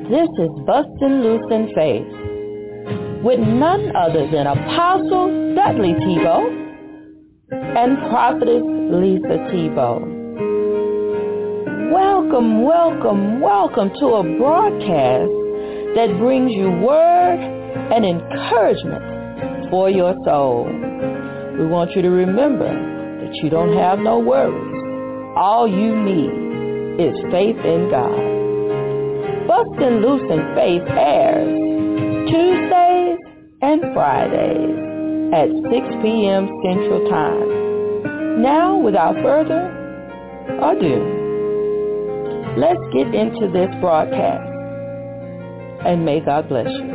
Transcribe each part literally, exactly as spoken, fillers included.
This is Bustin' Loose in Faith with none other than Apostle Dudley Tebow and Prophetess Lisa Tebow. Welcome, welcome, welcome to a broadcast that brings you word and encouragement for your soul. We want you to remember that you don't have no worries. All you need is faith in God. Bustin' Loose in Faith airs Tuesdays and Fridays at six p.m. Central Time. Now, without further ado, let's get into this broadcast, and may God bless you.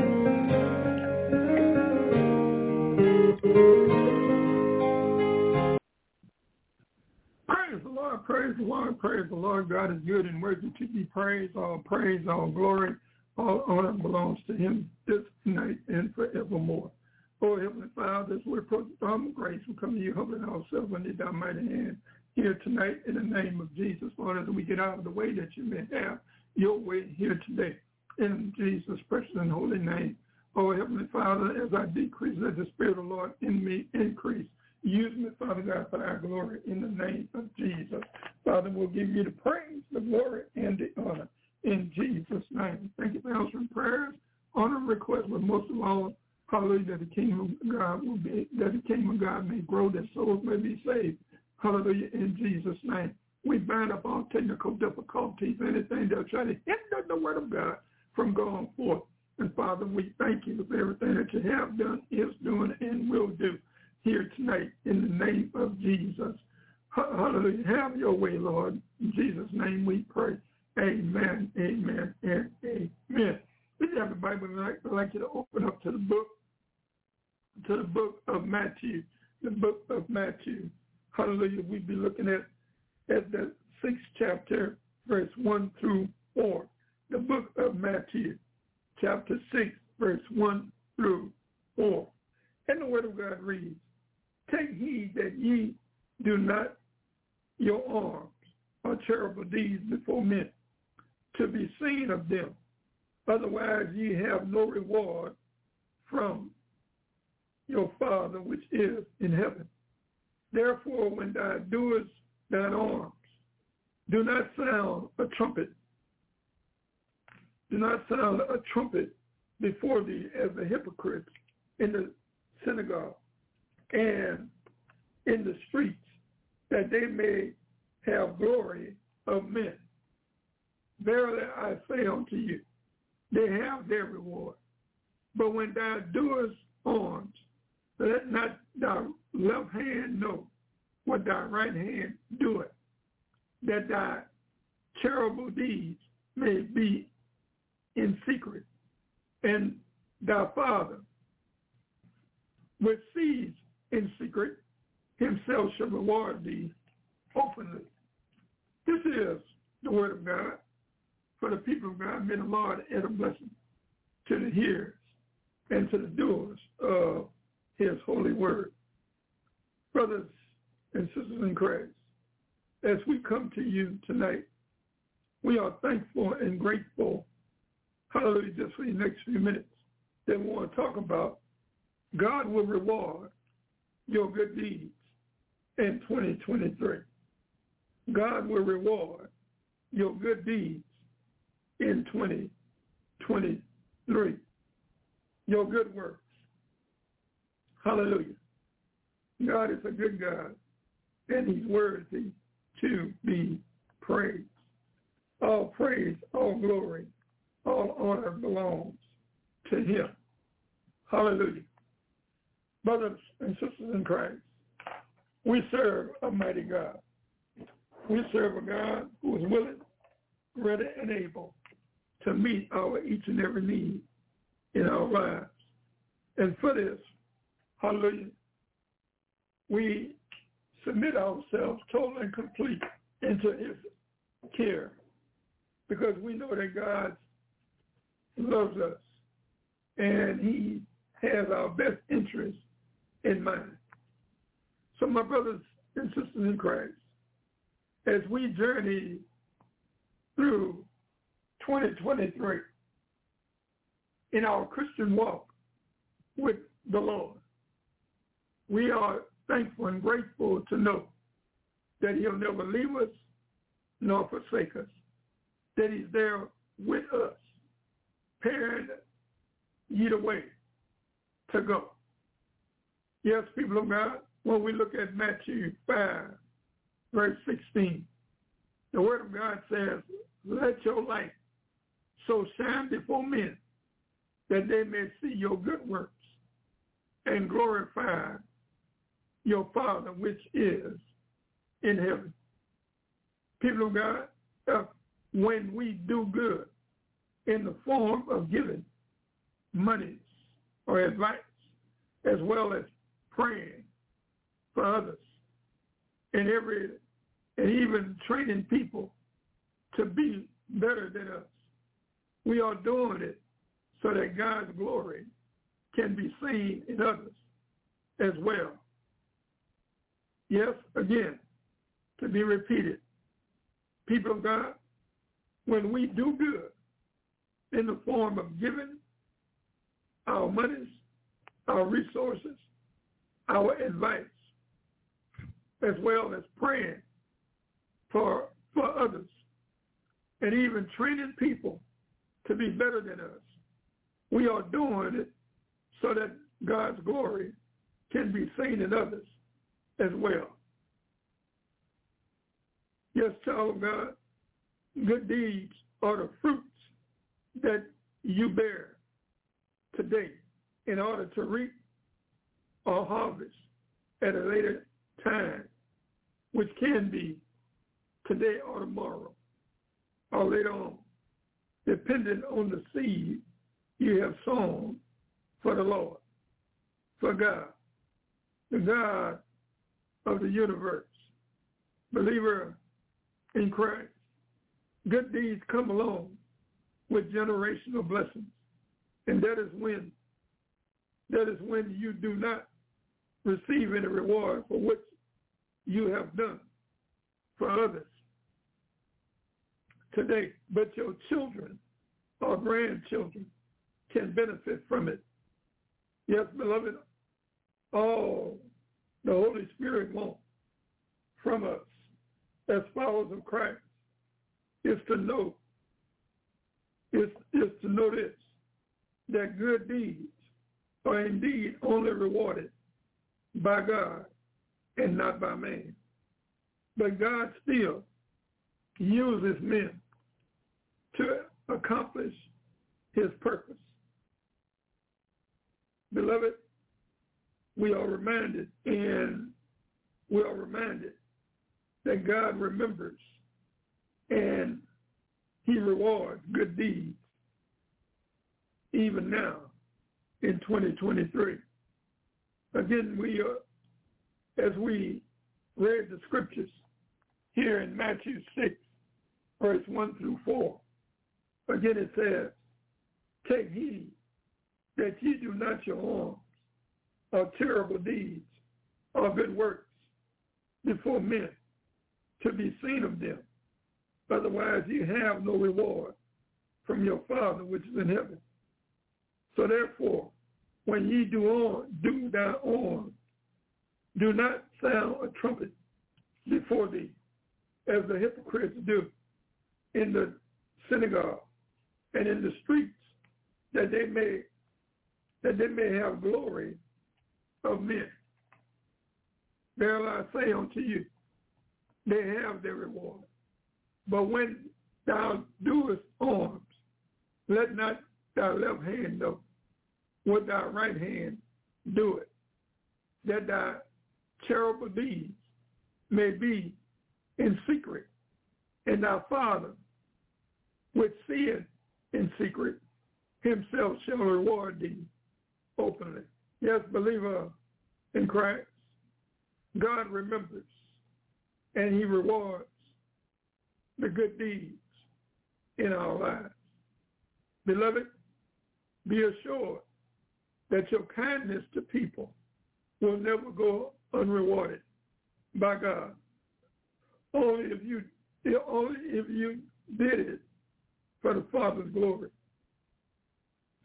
Praise the Lord, praise the Lord, praise the Lord. God is good and worthy to be praised. All praise, all glory, all honor belongs to him this night and forevermore. Oh, Heavenly Father, as we approach the throne of grace, we come to you humbling ourselves under thy mighty hand here tonight in the name of Jesus, Lord, as we get out of the way that you may have your way here today. In Jesus' precious and holy name. Oh, Heavenly Father, as I decrease, let the Spirit of the Lord in me increase. Use me, Father God, for our glory in the name of Jesus. Father, we'll give you the praise, the glory, and the honor in Jesus' name. Thank you for answering prayers, honor, requests, but most of all, hallelujah, that the kingdom of God will be, that the kingdom of God may grow, that souls may be saved. Hallelujah, in Jesus' name. We bind up all technical difficulties, anything that'll try to hinder the word of God from going forth. And Father, we thank you for everything that you have done, is doing, and will do here tonight in the name of Jesus. Hallelujah. Have your way, Lord. In Jesus' name we pray. Amen, amen, and amen. If you have the Bible tonight, I'd like you to open up to the book, to the book of Matthew, the book of Matthew. Hallelujah. We'll be looking at, at the sixth chapter, verse one through four. The book of Matthew, chapter six, verse one through four. And the word of God reads, "Take heed that ye do not your arms or charitable deeds before men, to be seen of them. Otherwise ye have no reward from your Father which is in heaven. Therefore, when thou doest thine arms, do not sound a trumpet. Do not sound a trumpet before thee as the hypocrites in the synagogue and in the streets, that they may have glory of men. Verily I say unto you, they have their reward. But when thou doest arms, let not thy left hand know what thy right hand doeth, that thy charitable deeds may be in secret, and thy Father, which sees in secret, himself shall reward thee openly." This is the word of God for the people of God. May the Lord add a blessing to the hearers and to the doers of his holy word. Brothers and sisters in Christ, as we come to you tonight, we are thankful and grateful, hallelujah, just for the next few minutes, that we want to talk about God will reward your good deeds in twenty twenty-three. God will reward your good deeds in twenty twenty-three. Your good works. Hallelujah. God is a good God, and he's worthy to be praised. All praise, all glory, all honor belongs to him. Hallelujah. Brothers and sisters in Christ, we serve a mighty God. We serve a God who is willing, ready, and able to meet our each and every need in our lives. And for this, hallelujah, we submit ourselves total and complete into his care, because we know that God loves us and he has our best interest in mind. So my brothers and sisters in Christ, as we journey through twenty twenty-three, in our Christian walk with the Lord. We are thankful and grateful to know that he'll never leave us nor forsake us, that he's there with us, preparing ye the way to go. Yes, people of God, when we look at Matthew five, verse sixteen, the word of God says, let your light so shine before men that they may see your good works and glorify your Father which is in heaven. People of God, uh, when we do good in the form of giving monies or advice, as well as praying for others, and every and even training people to be better than us, we are doing it so that God's glory can be seen in others as well. Yes, again, to be repeated, people of God, when we do good in the form of giving our monies, our resources, our advice, as well as praying for, for others, and even training people to be better than us, we are doing it so that God's glory can be seen in others as well. Yes, child of God, good deeds are the fruits that you bear today in order to reap or harvest at a later time, which can be today or tomorrow or later on, depending on the seed you have sown for the Lord, for God, the God of the universe, believer in Christ. Good deeds come along with generational blessings, and that is when that is when you do not receive any reward for what you have done for others today, but your children or grandchildren can benefit from it. Yes, beloved, all the Holy Spirit wants from us as followers of Christ is to know, is, is to know this, that good deeds are indeed only rewarded by God and not by man. But God still uses men to accomplish his purpose. Beloved, we are reminded and we are reminded that God remembers and he rewards good deeds even now in twenty twenty-three. Again, we are, as we read the scriptures here in Matthew six, verse one through four, again it says, take heed that ye do not your arms or terrible deeds or good works before men to be seen of them. Otherwise ye have no reward from your Father which is in heaven. So therefore, when ye do on, do thy arm, do not sound a trumpet before thee, as the hypocrites do in the synagogue and in the streets, that they may that they may have glory of men. Verily I say unto you, they have their reward. But when thou doest arms, let not thy left hand know what thy right hand doeth, that thy charitable deeds may be in secret, and thy Father, which seeth in secret, himself shall reward thee openly. Yes, believer in Christ, God remembers and he rewards the good deeds in our lives. Beloved, be assured that your kindness to people will never go unrewarded by God. Only if you only if you did it for the Father's glory.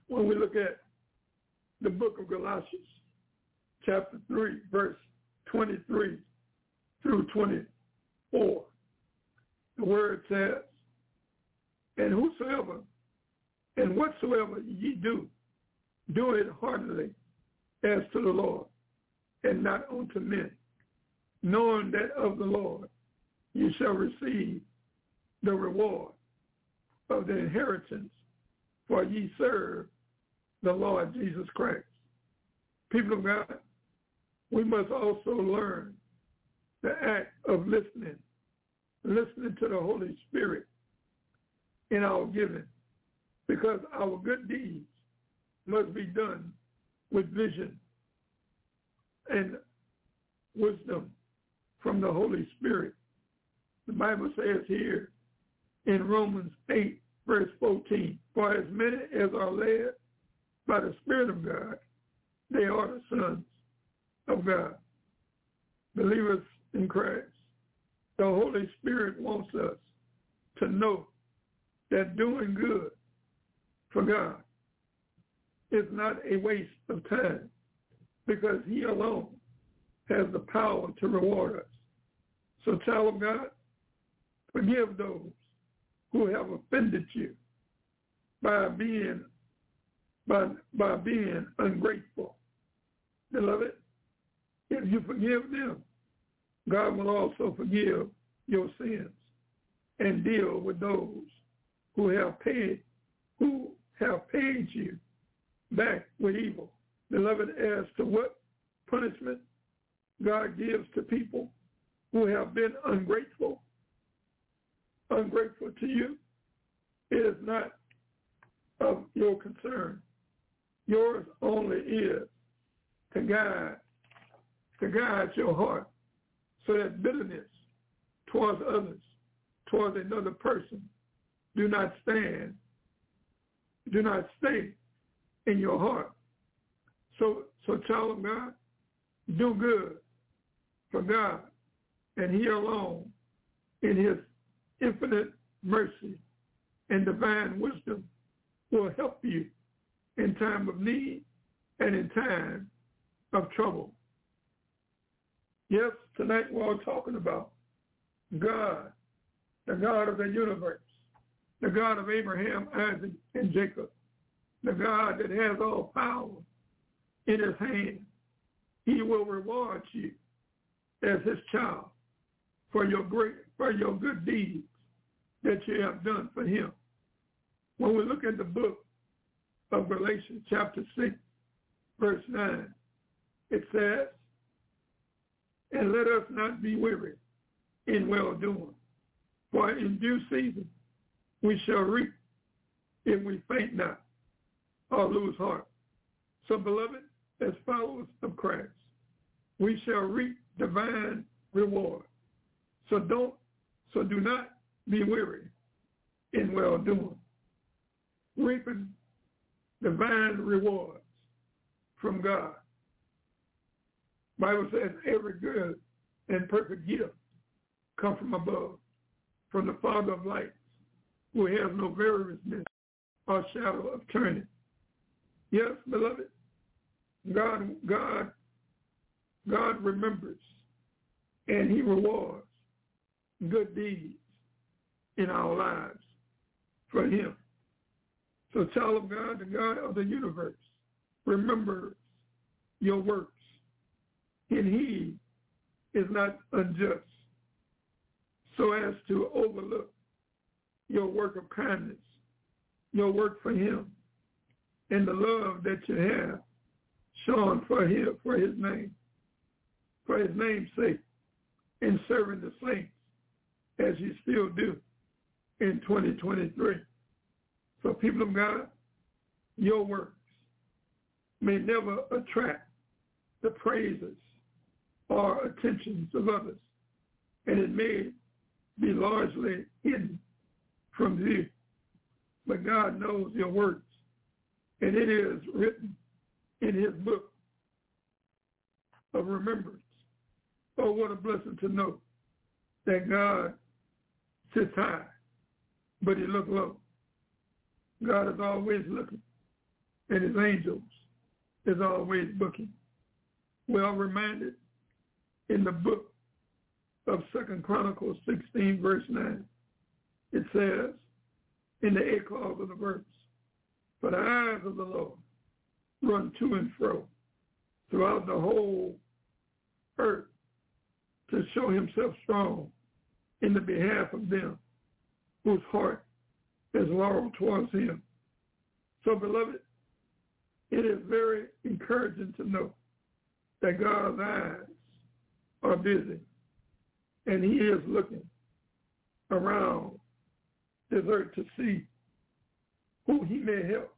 when we look at the book of Galatians, chapter three, verse twenty-three through twenty-four, the word says, and whosoever and whatsoever ye do, do it heartily as to the Lord, and not unto men, knowing that of the Lord ye shall receive the reward of the inheritance, for ye serve the Lord Jesus Christ. People of God, we must also learn the act of listening, listening to the Holy Spirit in our giving, because our good deeds must be done with vision and wisdom from the Holy Spirit. The Bible says here in Romans eight, verse fourteen, for as many as are led by the Spirit of God, they are the sons of God. Believers in Christ, the Holy Spirit wants us to know that doing good for God is not a waste of time, because he alone has the power to reward us. So, child of God, forgive those who have offended you by being by, by being ungrateful. Beloved, if you forgive them, God will also forgive your sins and deal with those who have paid who have paid you back with evil. Beloved, as to what punishment God gives to people who have been ungrateful, ungrateful to you, it is not of your concern. Yours only is to guide, to guide your heart so that bitterness towards others, towards another person, do not stand, do not stay in your heart. So, so child of God, do good for God, and he alone, in his infinite mercy and divine wisdom, will help you in time of need and in time of trouble. Yes, tonight we're all talking about God, the God of the universe, the God of Abraham, Isaac, and Jacob, the God that has all power in his hand. He will reward you as his child for your great, for your good deeds that you have done for him. When we look at the book of Galatians chapter six, verse nine, it says, and let us not be weary in well-doing, for in due season we shall reap if we faint not or lose heart. So, beloved, as followers of Christ, we shall reap divine reward. So don't, so do not be weary in well-doing, reaping divine rewards from God. Bible says every good and perfect gift come from above, from the Father of lights, who has no variousness or shadow of turning. Yes, beloved, God, God, God remembers and he rewards good deeds in our lives for him. So, child of God, the God of the universe remembers your works, and he is not unjust so as to overlook your work of kindness, your work for him, and the love that you have shown for him, for his name, for his name's sake, in serving the saints as you still do in twenty twenty-three. So, people of God, your works may never attract the praises or attentions of others, and it may be largely hidden from view. But God knows your works, and it is written in his book of remembrance. Oh, what a blessing to know that God sits high, but he looks low. God is always looking and his angels is always looking. We are reminded in the book of Second Chronicles sixteen, verse nine. It says, in the eighth clause of the verse, for the eyes of the Lord run to and fro throughout the whole earth to show himself strong in the behalf of them whose heart is loyal towards him. So, beloved, it is very encouraging to know that God's eyes are busy and he is looking around this earth to see who he may help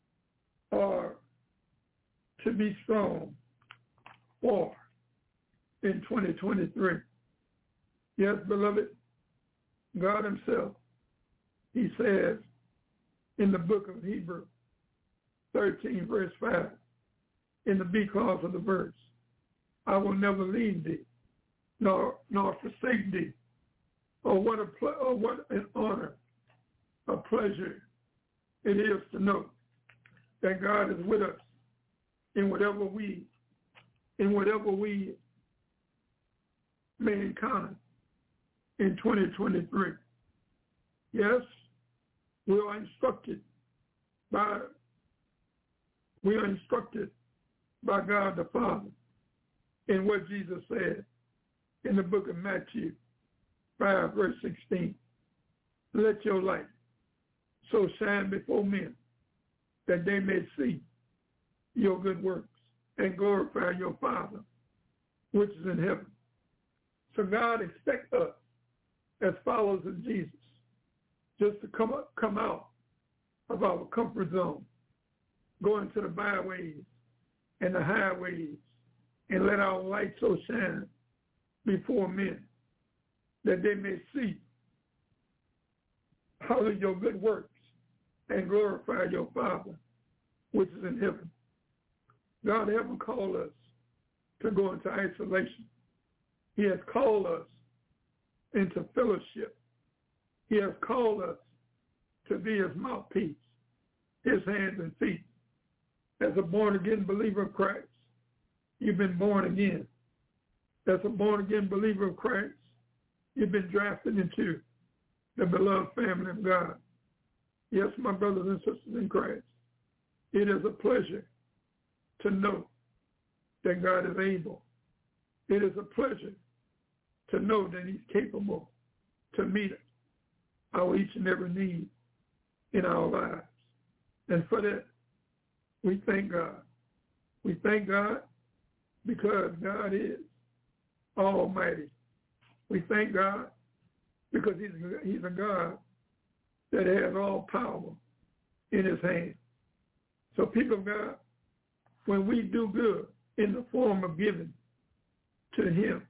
or to be strong for in twenty twenty-three. Yes, beloved, God himself, he says in the book of Hebrews thirteen, verse five, in the B clause of the verse, I will never leave thee, nor nor forsake thee. Oh, what a ple- oh, what an honor, a pleasure it is to know that God is with us in whatever we in whatever we may encounter in twenty twenty-three. Yes, we are instructed by we are instructed by God the Father in what Jesus said in the book of Matthew five, verse sixteen. Let your light so shine before men that they may see your good works and glorify your Father which is in heaven. So God expects us as followers of Jesus just to come up, come out of our comfort zone, go into the byways and the highways and let our light so shine before men that they may see how your good works and glorify your Father which is in heaven. God hasn't called us to go into isolation. He has called us into fellowship. He has called us to be his mouthpiece, his hands and feet. As a born-again believer of Christ, you've been born again. As a born-again believer of Christ, you've been drafted into the beloved family of God. Yes, my brothers and sisters in Christ, it is a pleasure to know that God is able. It is a pleasure to know that he's capable to meet our each and every need in our lives. And for that, we thank God. We thank God because God is almighty. We thank God because he's, he's a God that has all power in his hand. So people of God, when we do good in the form of giving to him,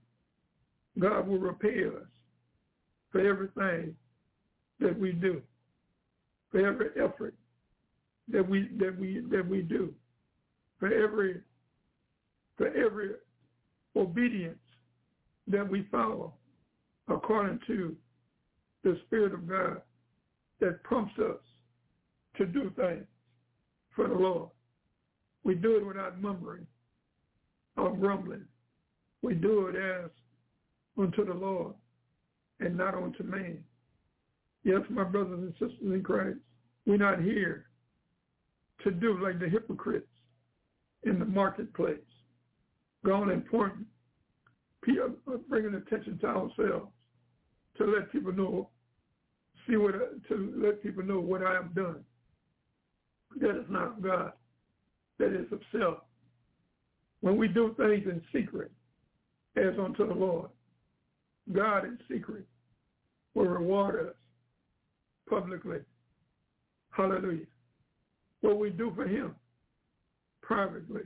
God will repay us for everything that we do, for every effort that we that we that we do, for every for every obedience that we follow according to the Spirit of God that prompts us to do things for the Lord. We do it without murmuring or grumbling. We do it as unto the Lord and not unto man. Yes, my brothers and sisters in Christ, we're not here to do like the hypocrites in the marketplace, going and pointing, bringing attention to ourselves to let people know, see what, to let people know what I have done. That is not God. That is of self. When we do things in secret, as unto the Lord, God in secret will reward us publicly. Hallelujah. What we do for him privately,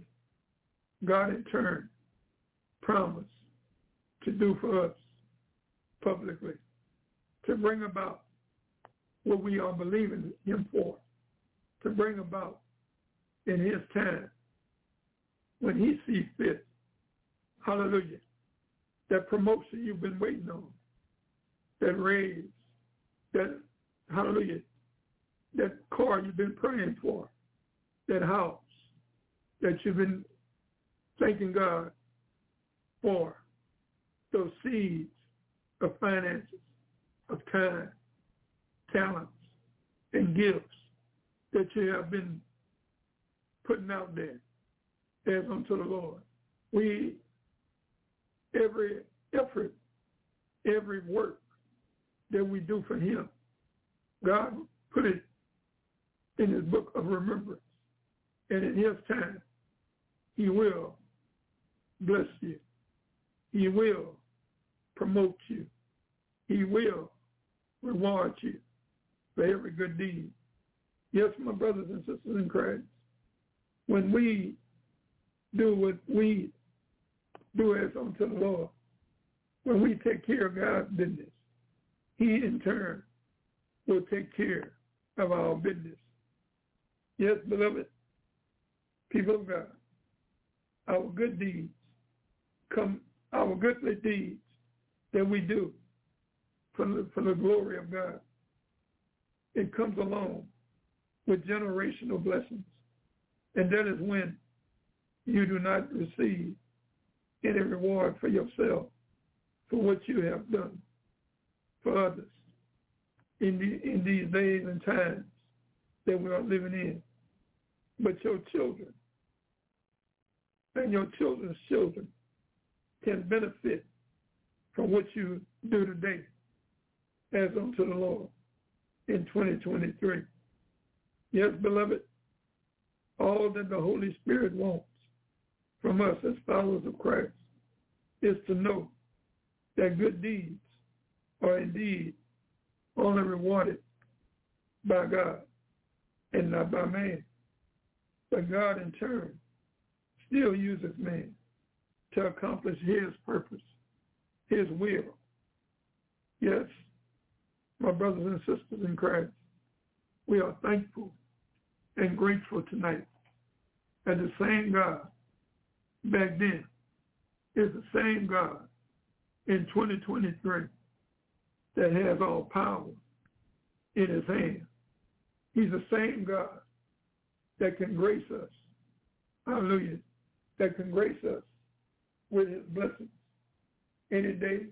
God in turn promised to do for us publicly, to bring about what we are believing him for, to bring about in his time, when he sees fit. Hallelujah. That promotion you've been waiting on, that raise, that, hallelujah, that car you've been praying for, that house that you've been thanking God for, those seeds of finances, of time, talents, and gifts that you have been putting out there as unto the Lord. We, every effort, every work that we do for him, God put it in his book of remembrance. And in his time, he will bless you. He will promote you. He will reward you for every good deed. Yes, my brothers and sisters in Christ, when we do what we do as unto the Lord, when we take care of God's business, he in turn will take care of our business. Yes, beloved, people of God, our good deeds come, our good deeds that we do for the, for the glory of God, it comes along with generational blessings. And that is when you do not receive any reward for yourself for what you have done for others in, the, in these days and times that we are living in. But your children and your children's children can benefit from what you do today as unto the Lord in twenty twenty-three. Yes, beloved, all that the Holy Spirit wants from us as followers of Christ is to know that good deeds are indeed only rewarded by God and not by man. But God in turn still uses man to accomplish his purpose, his will. Yes, my brothers and sisters in Christ, we are thankful and grateful tonight that the same God back then is the same God in twenty twenty-three that has all power in his hand. He's the same God that can grace us, hallelujah, that can grace us with his blessings any day,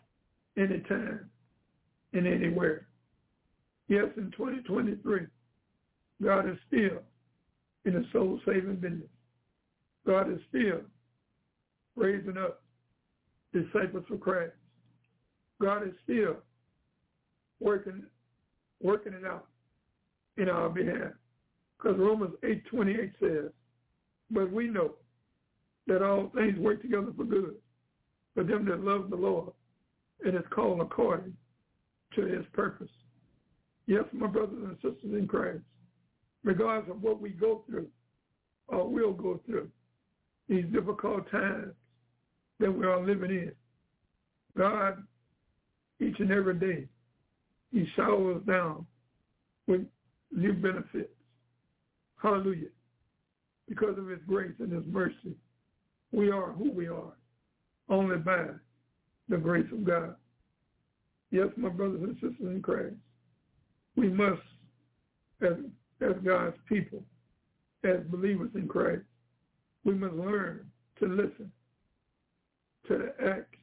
any time, and anywhere. Yes, in twenty twenty-three, God is still in the soul-saving business. God is still raising up disciples of Christ. God is still working, working it out in our behalf. Because Romans eight twenty-eight says, but we know that all things work together for good for them that love the Lord and is called according to his purpose. Yes, my brothers and sisters in Christ, regardless of what we go through or will go through, these difficult times that we are living in, God, each and every day, he showers down with new benefits. Hallelujah. Because of his grace and his mercy, we are who we are, only by the grace of God. Yes, my brothers and sisters in Christ, we must, as, as God's people, as believers in Christ, we must learn to listen to the acts,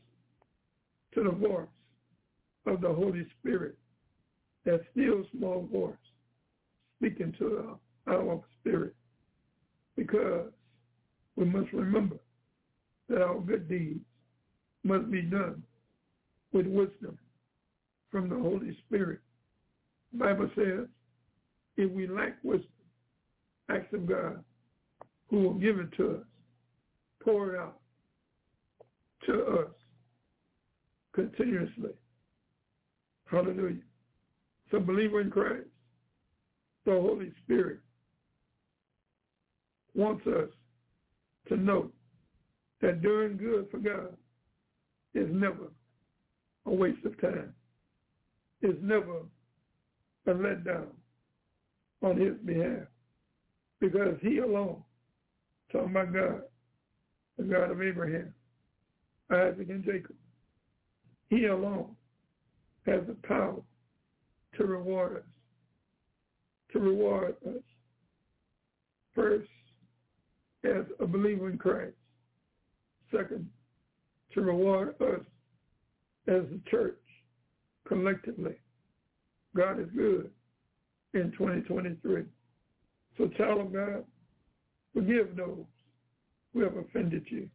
to the voice of the Holy Spirit, that still small voice speaking to our, our spirit, because we must remember that our good deeds must be done with wisdom from the Holy Spirit. The Bible says, if we lack wisdom, ask of God, who will give it to us, pour it out to us continuously. Hallelujah. So, believer in Christ, the Holy Spirit wants us to know that doing good for God is never a waste of time. It's never a letdown on his behalf, because he alone, talking about God, the God of Abraham, Isaac, and Jacob, he alone has the power to reward us, to reward us First, as a believer in Christ. Second, to reward us as a church collectively. God is good in twenty twenty-three. So, child of God, forgive those who have offended you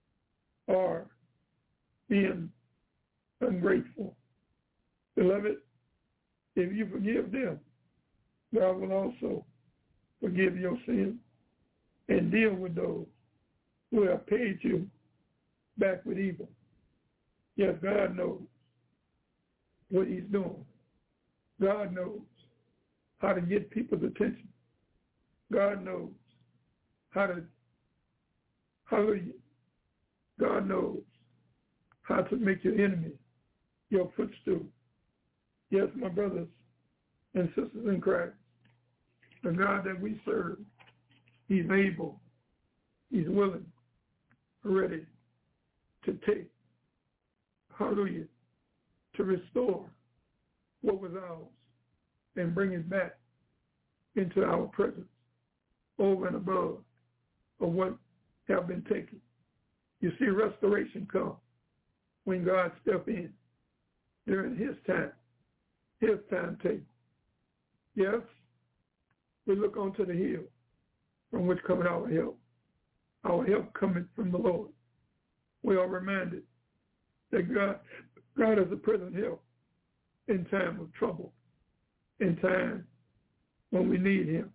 or being ungrateful. Beloved, if you forgive them, God will also forgive your sins and deal with those who have paid you back with evil. Yes, God knows what he's doing. God knows how to get people's attention. God knows how to, hallelujah, God knows how to make your enemy your footstool. Yes, my brothers and sisters in Christ, the God that we serve, he's able, he's willing, ready to take, hallelujah, to restore what was ours and bring it back into our presence over and above of what have been taken. You see, restoration comes when God steps in during his time, his timetable. Yes, we look onto the hill from which cometh our help. Our help cometh from the Lord. We are reminded that God, God is a present help in time of trouble, in time when we need him.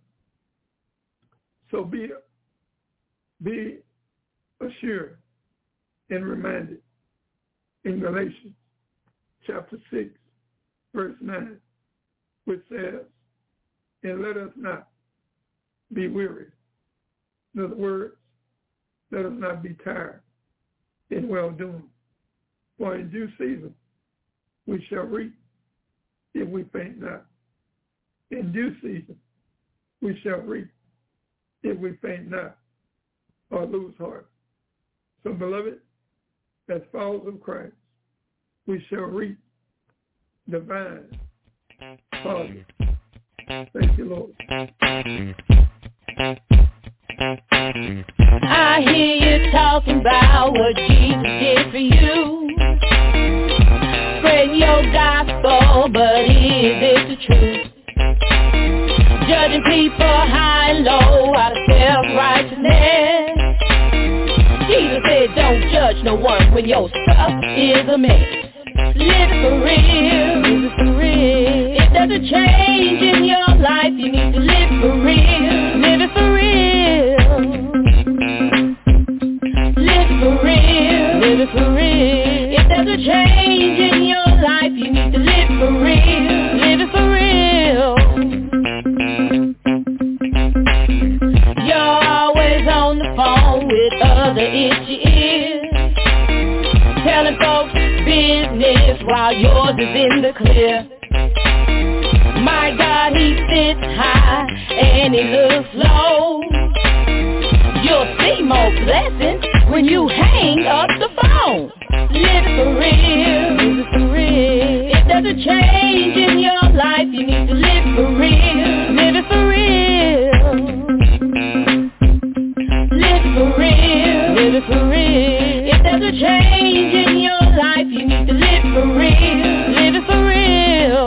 So be, be assured and reminded in Galatians chapter six, verse nine, which says, and let us not be weary. In other words, let us not be tired in well-doing. For in due season we shall reap if we faint not. In due season we shall reap if we faint not or lose heart. So, beloved, as followers of Christ, we shall reap divine harvest. Thank you, Lord. I hear you talking about what Jesus did for you. Spreading your gospel, but is it the truth? Judging people high and low out of self-righteousness. Jesus said don't judge no one when your stuff is a mess. Live it for real, live it for real. If there's a change in your life, you need to live for real, live it for real. Live it for real, live it for real. If there's a change in your life, you need to live for real, live it for real. You're always on the phone with other itchy ears, telling folks business while yours is in the clear. My God, he sits high and he looks low. You'll see more blessings when you hang up the phone. Live it for real, live it for real. If there's a change in your life, you need to live for real, live it for real. Live it for real, live it for real. If there's a change in your life, you need to live for real, live it for real.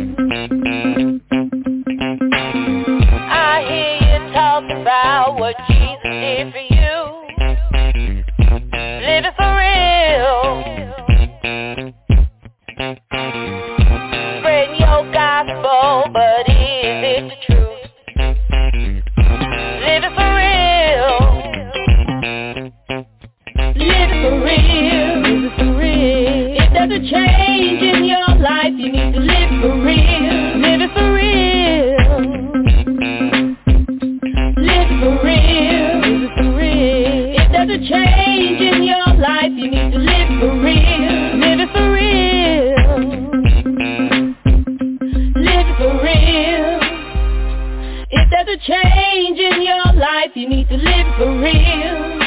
I hear you talking about what Jesus did for you. Live it for real. Spreading your gospel, but is it the truth? Live it for real. Live it for real, live it for real. If there's a change in your life, you need to live for real, live it for real. Live it for real, live it for real. If there's a change in your life, you need to live for real, live it for real. Live it for real. If there's a change in your life, you need to live for real.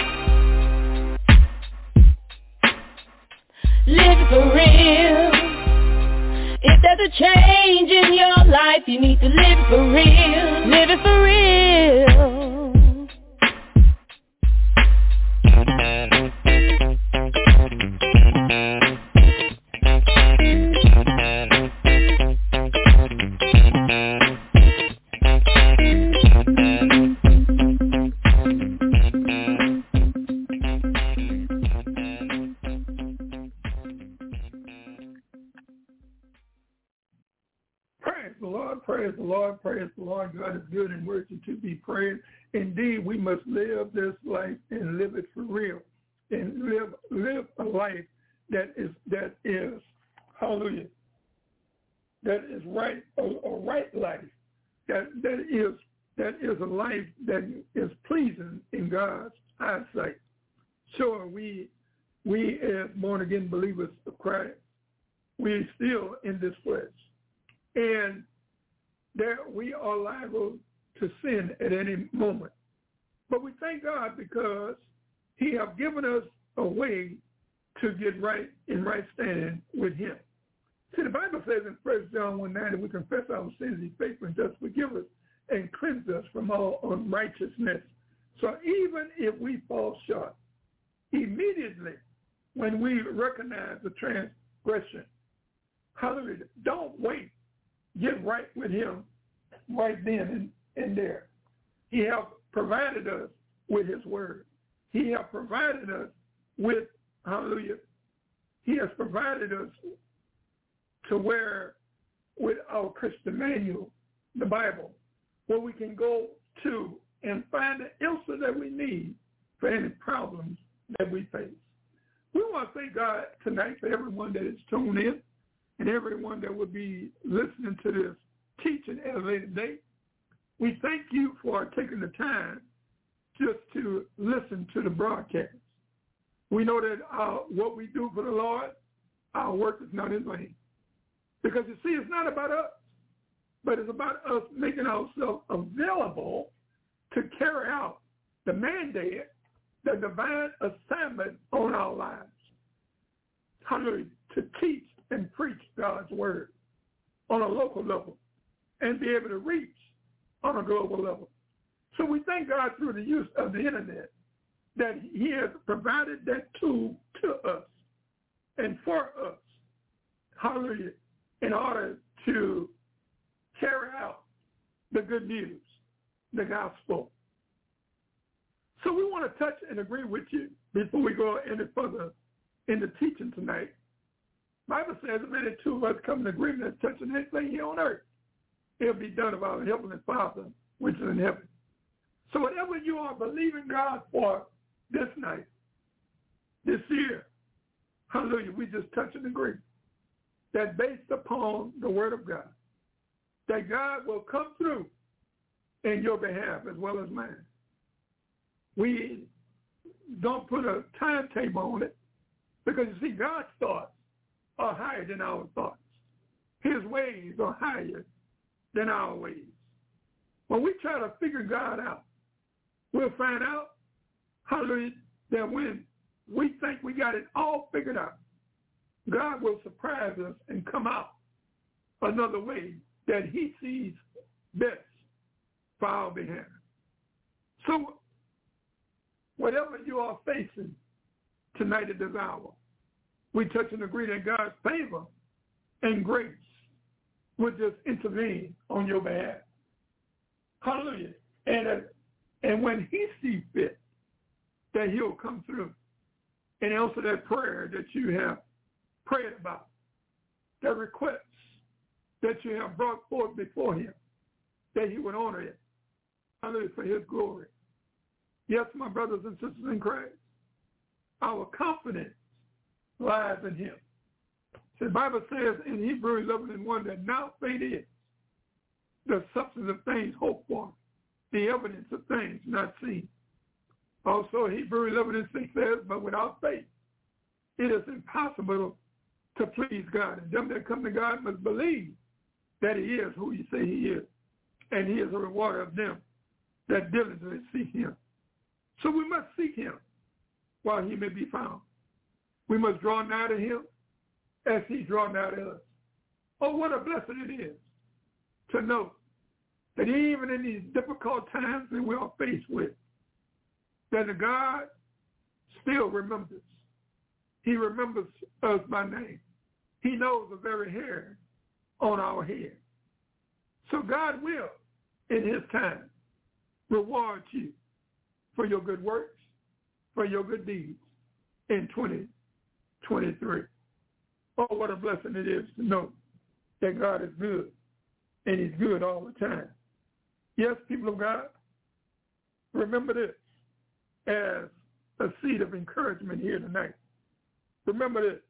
Live it for real. If there's a change in your life, you need to live for real. Live it for real. Lord, praise the Lord, praise the Lord. God is good and worthy to be praised. Indeed, we must live this life and live it for real, and live live a life that is that is, hallelujah, that is right, a, a right life, that that is that is a life that is pleasing in God's eyesight. Sure, we we as born again believers of Christ, we still in this flesh, and there we are liable to sin at any moment. But we thank God because He has given us a way to get right in right standing with Him. See, the Bible says in First John one nine, that we confess our sins, He's faithful and just forgive us and cleanse us from all unrighteousness. So even if we fall short, immediately when we recognize the transgression, hallelujah, don't wait. Get right with Him right then and, and there. He has provided us with His word. He has provided us with, hallelujah, He has provided us to where, with our Christian manual, the Bible, where we can go to and find the answer that we need for any problems that we face. We want to thank God tonight for everyone that is tuned in and everyone that will be listening to this teaching at a later date. We thank you for taking the time just to listen to the broadcast. We know that uh, what we do for the Lord, our work is not in vain. Because you see, it's not about us, but it's about us making ourselves available to carry out the mandate, the divine assignment on our lives. Hallelujah. To teach and preach God's word on a local level and be able to reach on a global level. So we thank God through the use of the internet that He has provided that tool to us and for us, hallelujah, in order to carry out the good news, the gospel. So we want to touch and agree with you before we go any further in the teaching tonight. The Bible says that many two of us come in agreement that's touching anything here on earth, it'll be done of our Heavenly Father, which is in heaven. So whatever you are believing God for this night, this year, hallelujah, we just touch and agree that based upon the word of God, that God will come through in your behalf as well as mine. We don't put a timetable on it because, you see, God's thoughts are higher than our thoughts. His ways are higher than our ways. When we try to figure God out, we'll find out, hallelujah, that when we think we got it all figured out, God will surprise us and come out another way that He sees best for our behalf. So whatever you are facing tonight at this hour, we touch and agree that God's favor and grace will just intervene on your behalf. Hallelujah. And, uh, and when He sees fit, that He'll come through and answer that prayer that you have prayed about, that request that you have brought forth before Him, that He would honor it. Hallelujah, for His glory. Yes, my brothers and sisters in Christ, our confidence lies in Him. So the Bible says in Hebrews eleven and one that now faith is the substance of things hoped for, the evidence of things not seen. Also, Hebrews eleven and six says, but without faith, it is impossible to please God. And them that come to God must believe that He is who He say He is, and He is a rewarder of them that diligently seek Him. So we must seek Him while He may be found. We must draw nigh to Him as He draw nigh to us. Oh, what a blessing it is to know that even in these difficult times that we are faced with, that the God still remembers. He remembers us by name. He knows the very hair on our head. So God will, in His time, reward you for your good works, for your good deeds in twenty twenty-three. Oh, what a blessing it is to know that God is good and he's good all the time. Yes, people of God, remember this as a seed of encouragement here tonight. Remember this,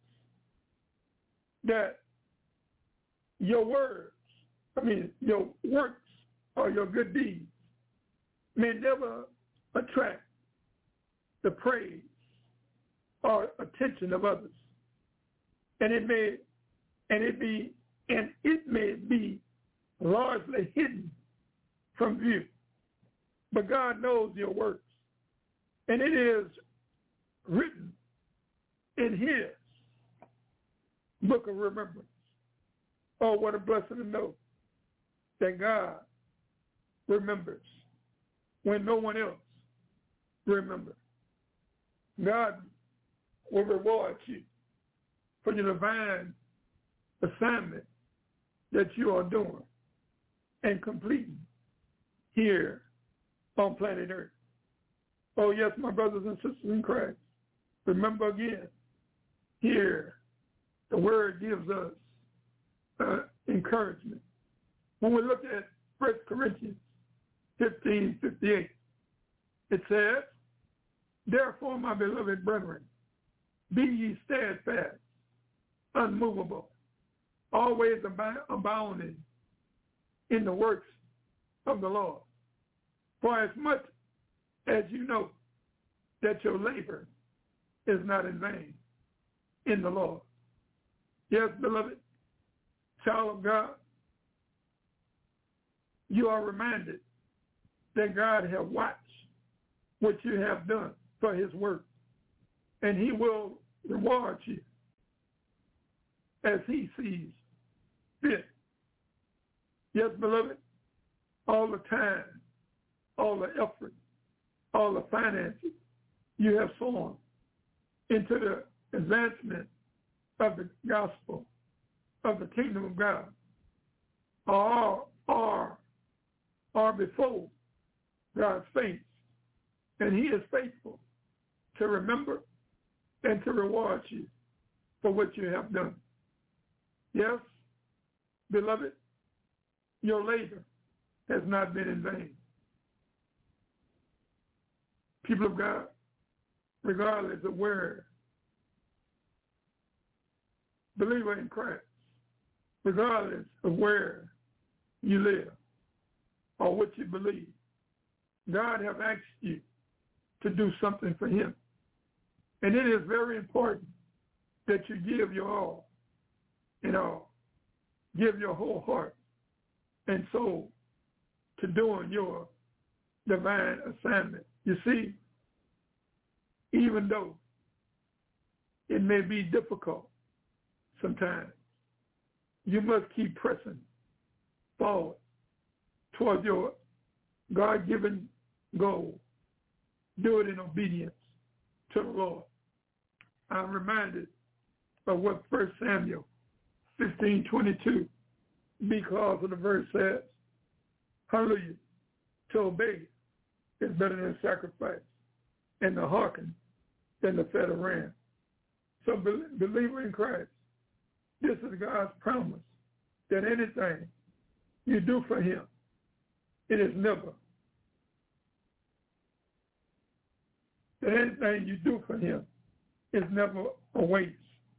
that your words, I mean, your works or your good deeds may never attract the praise or attention of others. And it may, and it be, and it may be largely hidden from view. But God knows your works. And it is written in his book of remembrance. Oh, what a blessing to know that God remembers when no one else remembers. God will reward you for your divine assignment that you are doing and completing here on planet Earth. Oh, yes, my brothers and sisters in Christ, remember again, here the word gives us uh, encouragement. When we look at First Corinthians fifteen fifty-eight, it says, therefore, my beloved brethren, be ye steadfast, unmovable, always ab- abounding in the works of the Lord. For as much as you know that your labor is not in vain in the Lord. Yes, beloved, child of God, you are reminded that God has watched what you have done for his work, and he will reward you as he sees fit. Yes, beloved, all the time, all the effort, all the finances you have sown into the advancement of the gospel of the kingdom of God are, are, are before God's face. And he is faithful to remember and to reward you for what you have done. Yes, beloved, your labor has not been in vain. People of God, regardless of where, believer in Christ, regardless of where you live or what you believe, God has asked you to do something for him. And it is very important that you give your all and all. Give your whole heart and soul to doing your divine assignment. You see, even though it may be difficult sometimes, you must keep pressing forward towards your God-given goal. Do it in obedience to the Lord. I'm reminded of what First Samuel fifteen twenty-two, because of the verse says, hallelujah, to obey is better than sacrifice, and to hearken than the fat of ram. So believer in Christ, this is God's promise that anything you do for him, it is never, that anything you do for him is never a waste.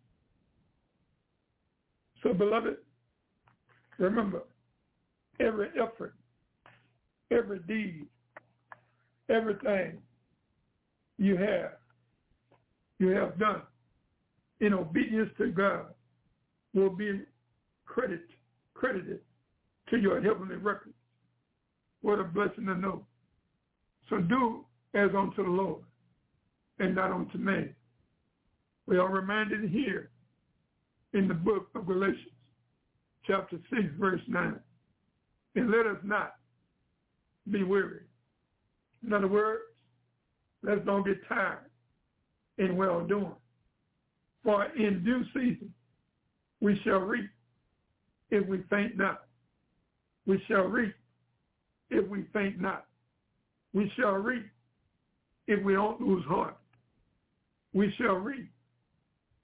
So beloved, remember, every effort, every deed, everything you have, you have done in obedience to God will be credit, credited to your heavenly record. What a blessing to know. So do as unto the Lord and not unto man. We are reminded here in the book of Galatians, chapter six, verse nine. And let us not be weary. In other words, let's don't get tired in well-doing. For in due season we shall reap if we faint not. We shall reap if we faint not. We shall reap if we don't lose heart. We shall reap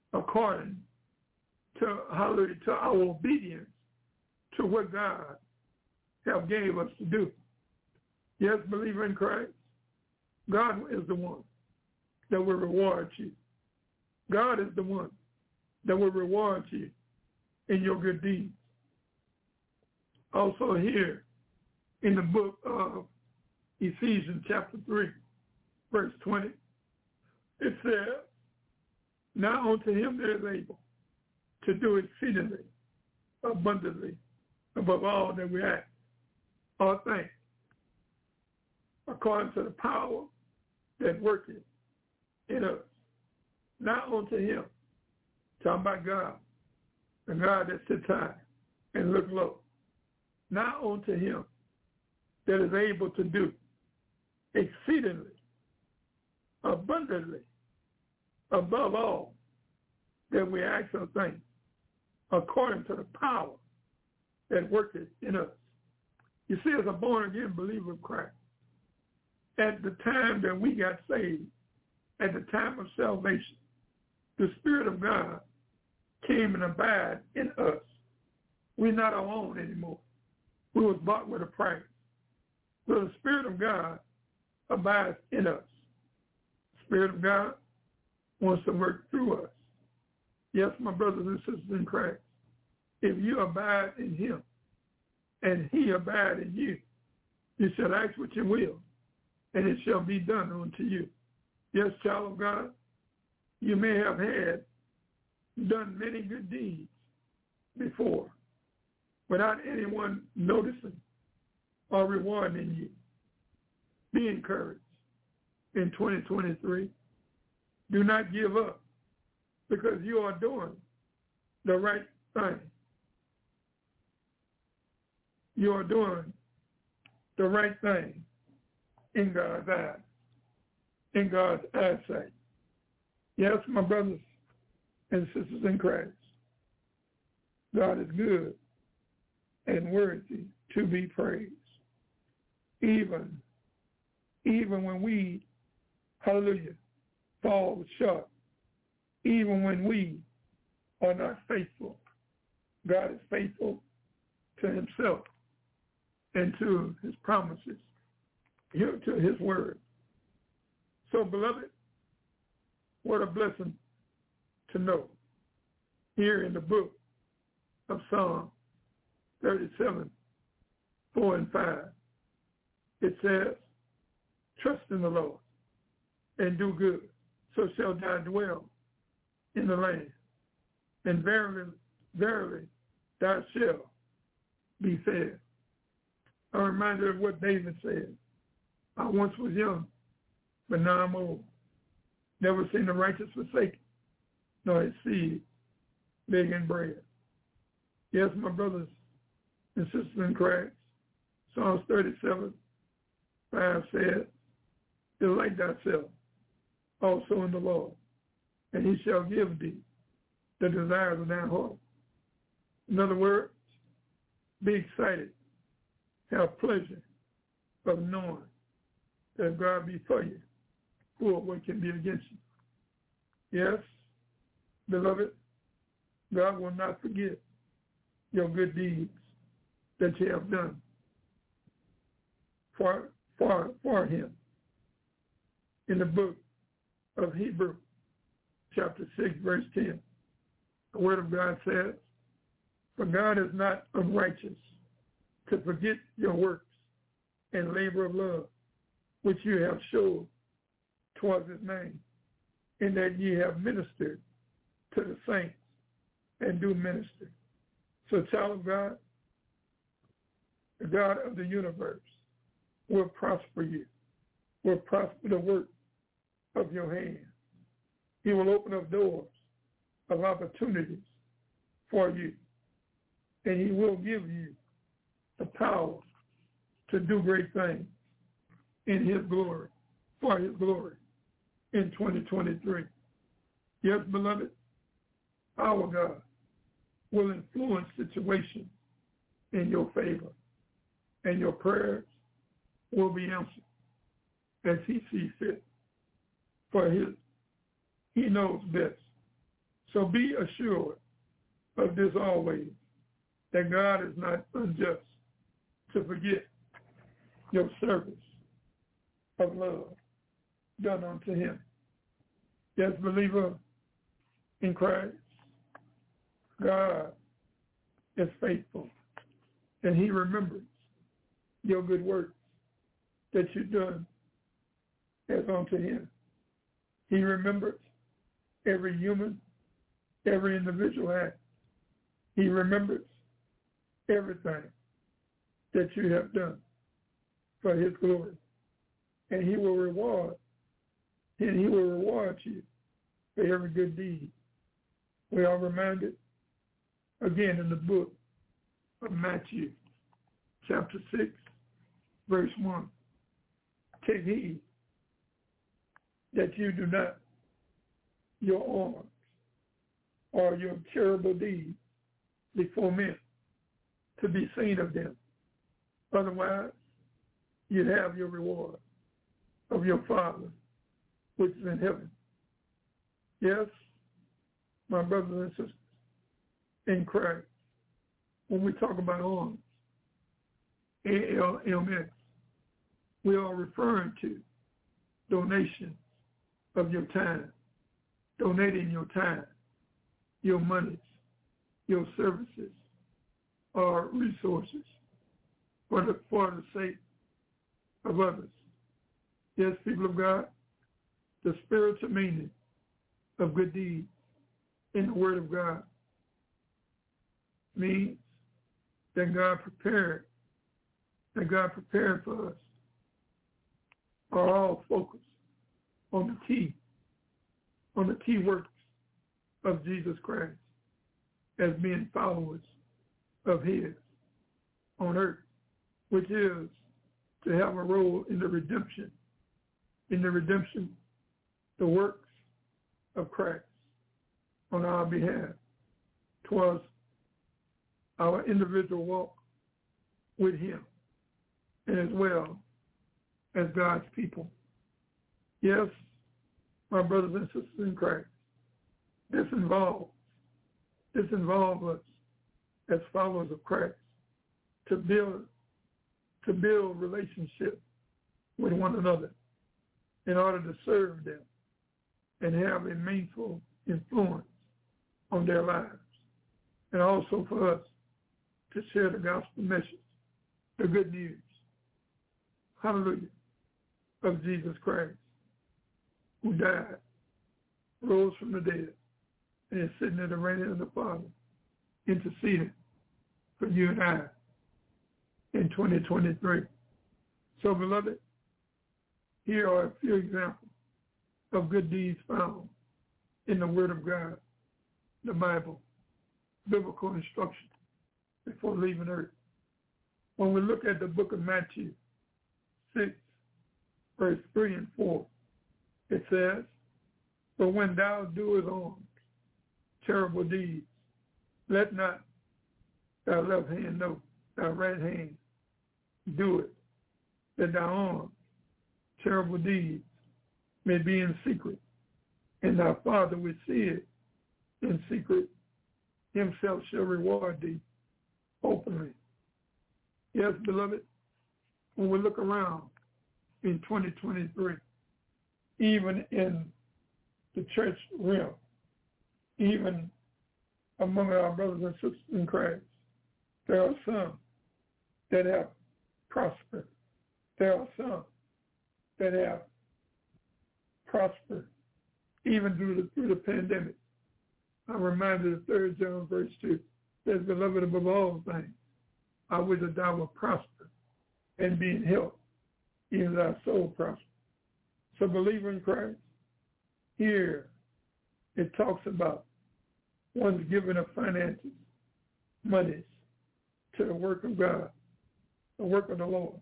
according to, hallelujah, to our obedience to what God have gave us to do. Yes, believer in Christ, God is the one that will reward you. God is the one that will reward you in your good deeds. Also here in the book of Ephesians chapter three, verse twenty, it says, now unto him that is able to do exceedingly, abundantly, above all that we ask or think, according to the power that worketh in us. Not unto him, talking about God, the God that sits high and look low. Not unto him that is able to do exceedingly, abundantly, above all that we ask or think, according to the power that worketh in us. You see, as a born-again believer of Christ, at the time that we got saved, at the time of salvation, the Spirit of God came and abided in us. We're not our own anymore. We was bought with a price. So the Spirit of God abides in us. The Spirit of God wants to work through us. Yes, my brothers and sisters in Christ, if you abide in him and he abide in you, you shall ask what you will, and it shall be done unto you. Yes, child of God, you may have had done many good deeds before without anyone noticing or rewarding you. Be encouraged in twenty twenty-three. Do not give up, because you are doing the right thing. You are doing the right thing in God's eyes, in God's eyesight. Yes, my brothers and sisters in Christ, God is good and worthy to be praised. Even, even when we, hallelujah, fall short, even when we are not faithful, God is faithful to himself and to his promises, to his word. So, beloved, what a blessing to know here in the book of Psalm thirty-seven, four and five. It says, trust in the Lord and do good, so shall thou dwell in the land. And verily, verily, thou shalt be fed. A reminder of what David said. I once was young, but now I'm old. Never seen the righteous forsaken, nor his seed begging bread. Yes, my brothers and sisters in Christ, Psalms thirty-seven, five said, delight thyself also in the Lord, and he shall give thee the desires of thy heart. In other words, be excited, have pleasure of knowing that if God be for you, who or what can be against you? Yes, beloved, God will not forget your good deeds that you have done for, for, for him. In the book of Hebrews, chapter six, verse ten, the word of God says, for God is not unrighteous to forget your works and labor of love, which you have showed towards his name, in that ye have ministered to the saints and do minister. So, child of God, the God of the universe will prosper you, will prosper the work of your hands. He will open up doors of opportunities for you, and he will give you the power to do great things in his glory, for his glory, in twenty twenty-three. Yes, beloved, our God will influence situations in your favor, and your prayers will be answered as he sees fit. For his, he knows best. So be assured of this always, that God is not unjust to forget your service of love done unto him. Yes, believer in Christ, God is faithful, and he remembers your good works that you've done as unto him. He remembers every human, every individual act. He remembers everything that you have done for his glory. And he will reward, and he will reward you for every good deed. We are reminded again in the book of Matthew, chapter six, verse one. Take heed that you do not your arms or your charitable deeds before men to be seen of them. Otherwise, you'd have your reward of your Father which is in heaven. Yes, my brothers and sisters in Christ, when we talk about arms, A L M S, we are referring to donation of your time, donating your time, your monies, your services, or resources for the, for the sake of others. Yes, people of God, the spiritual meaning of good deeds in the Word of God means that God prepared, that God prepared for us are all focused on the key, on the key works of Jesus Christ as being followers of his on earth, which is to have a role in the redemption, in the redemption, the works of Christ on our behalf towards our individual walk with him and as well as God's people. Yes, my brothers and sisters in Christ, this involves, this involves us as followers of Christ to build, to build relationship with one another in order to serve them and have a meaningful influence on their lives. And also for us to share the gospel message, the good news, hallelujah, of Jesus Christ, who died, rose from the dead, and is sitting at the right hand of the Father, interceding for you and I in twenty twenty-three. So, beloved, here are a few examples of good deeds found in the Word of God, the Bible, biblical instruction before leaving earth. When we look at the book of Matthew six, verse three and four, it says, "But when thou doest arms, terrible deeds, let not thy left hand know, thy right hand do it, that thy arms, terrible deeds, may be in secret, and thy Father which seeth in secret himself shall reward thee openly." Yes, beloved, when we look around in twenty twenty-three, even in the church realm, even among our brothers and sisters in Christ, there are some that have prospered. There are some that have prospered even through the, through the pandemic. I'm reminded of third John verse two, says, "Beloved, above all things, I wish that thou wilt prosper and be in health, even as thy soul prosper." So, believer in Christ, here it talks about one's giving of finances, monies, to the work of God, the work of the Lord.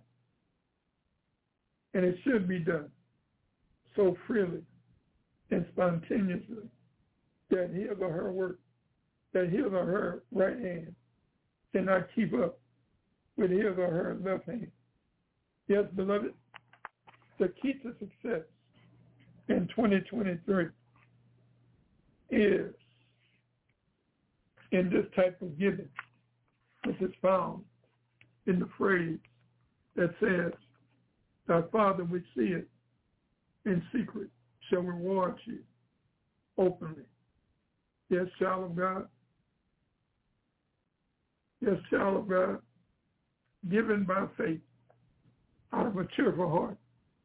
And it should be done so freely and spontaneously that his or her work, that his or her right hand cannot keep up with his or her left hand. Yes, beloved, the key to success in twenty twenty-three is in this type of giving, which is found in the phrase that says, thy Father which seeth in secret shall reward you openly. Yes, child of God. Yes, child of God. Given by faith out of a cheerful heart.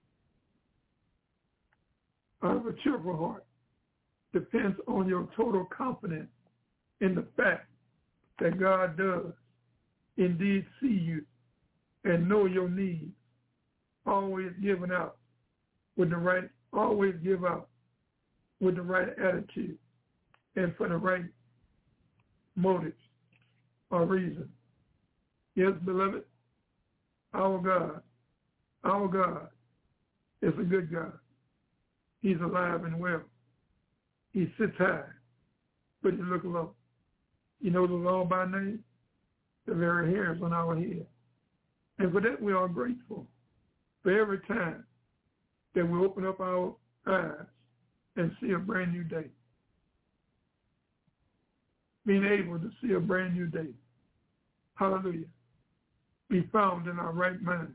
Out of a cheerful heart depends on your total confidence in the fact that God does indeed see you and know your needs, always giving out with the right, always give out with the right attitude and for the right motives or reason. Yes, beloved, our God, our God is a good God. He's alive and well. He sits high, but he looks low. You know the law by name? The very hairs on our head. And for that we are grateful. For every time that we open up our eyes and see a brand new day. Being able to see a brand new day. Hallelujah. Be found in our right mind.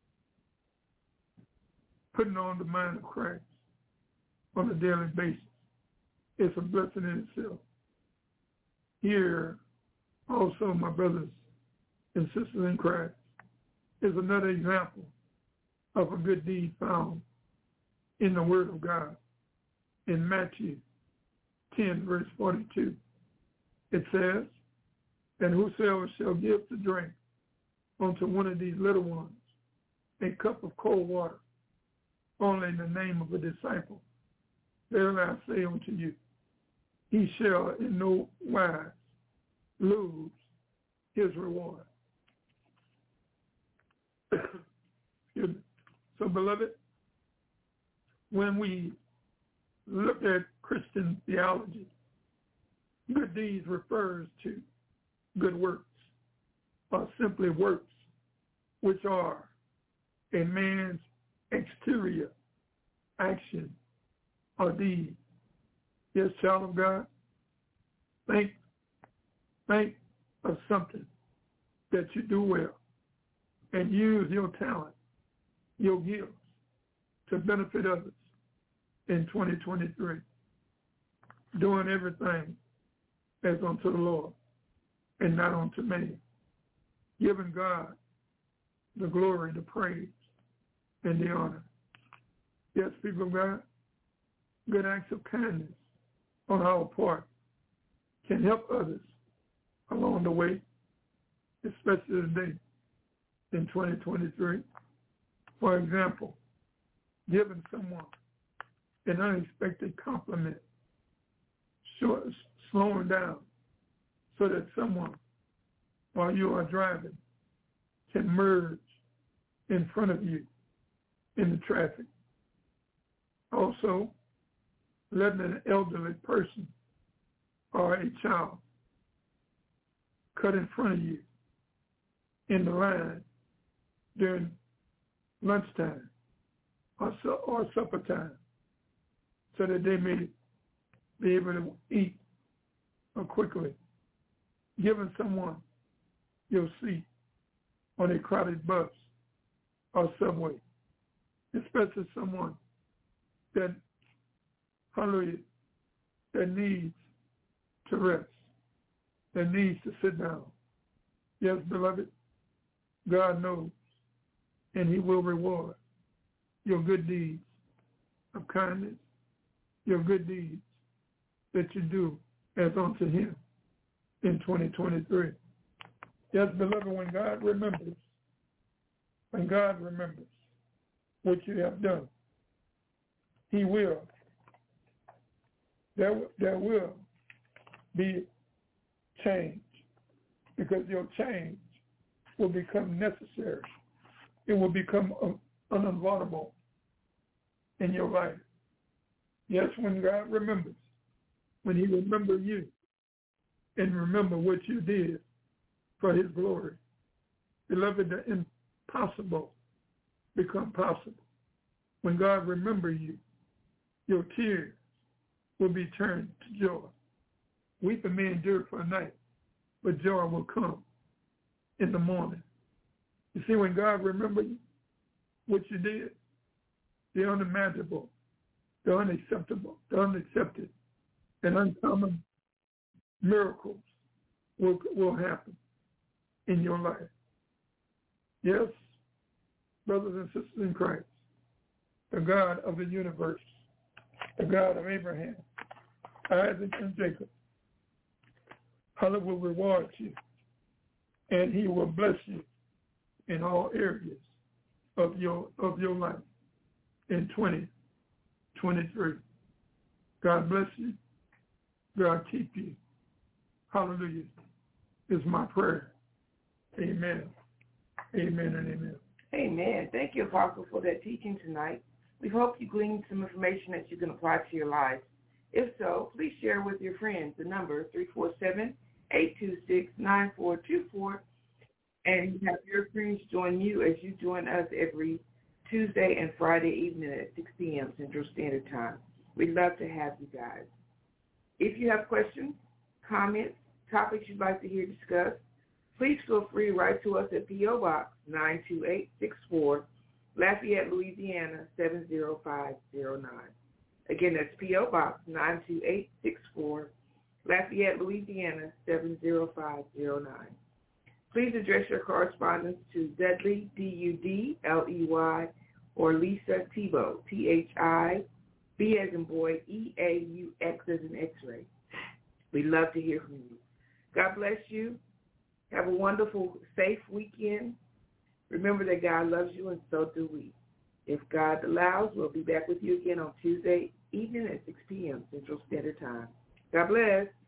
Putting on the mind of Christ on a daily basis. It's a blessing in itself. Here, also, my brothers and sisters in Christ, is another example of a good deed found in the Word of God. In Matthew ten, verse forty-two, it says, and whosoever shall give to drink unto one of these little ones a cup of cold water, only in the name of a disciple, verily I say unto you, he shall in no wise lose his reward. Excuse me. So, beloved, when we look at Christian theology, good deeds refers to good works, or simply works, which are a man's exterior action or deed. Yes, child of God, think, think of something that you do well and use your talent, your gifts to benefit others in twenty twenty-three, doing everything as unto the Lord and not unto man, giving God the glory, the praise, and the honor. Yes, people of God, good acts of kindness on our part can help others along the way, especially today in twenty twenty-three. For example, giving someone an unexpected compliment, short, slowing down so that someone, while you are driving, can merge in front of you in the traffic. Also, letting an elderly person or a child cut in front of you in the line during lunchtime or, su- or supper time so that they may be able to eat or quickly. Giving someone your seat on a crowded bus or subway, especially someone that, hallelujah, that needs to rest, that needs to sit down. Yes, beloved, God knows, and he will reward your good deeds of kindness, your good deeds that you do as unto him in twenty twenty-three. Yes, beloved, when God remembers, when God remembers what you have done, he will, there, there will be change, because your change will become necessary. It will become unavoidable in your life. Yes, when God remembers, when he remembers you and remember what you did for his glory. Beloved, the impossible become possible. When God remembers you, your tears will be turned to joy. Weeping may endure for a night, but joy will come in the morning. You see, when God remembers what you did, the unimaginable, the unacceptable, the unaccepted, and uncommon miracles will, will happen in your life. Yes, brothers and sisters in Christ, the God of the universe, the God of Abraham, Isaac, and Jacob, Allah will reward you, and he will bless you in all areas of your of your life in twenty twenty-three. God bless you. God keep you. Hallelujah is my prayer. Amen. Amen and amen. Amen. Thank you, Apostle, for that teaching tonight. We hope you gleaned some information that you can apply to your lives. If so, please share with your friends. The number three four seven, eight two six, nine four two four, and have your friends join you as you join us every Tuesday and Friday evening at six p.m. Central Standard Time. We'd love to have you guys. If you have questions, comments, topics you'd like to hear discussed, please feel free to write to us at P O. Box nine two eight six four, Lafayette, Louisiana seven zero five zero nine. Again, that's P O. Box nine two eight six four, Lafayette, Louisiana seven zero five zero nine. Please address your correspondence to Dudley, D U D L E Y, or Lisa Thibault, T H I B as in boy, E A U X as in X-ray. We'd love to hear from you. God bless you. Have a wonderful, safe weekend. Remember that God loves you, and so do we. If God allows, we'll be back with you again on Tuesday evening at six p.m. Central Standard Time. God bless.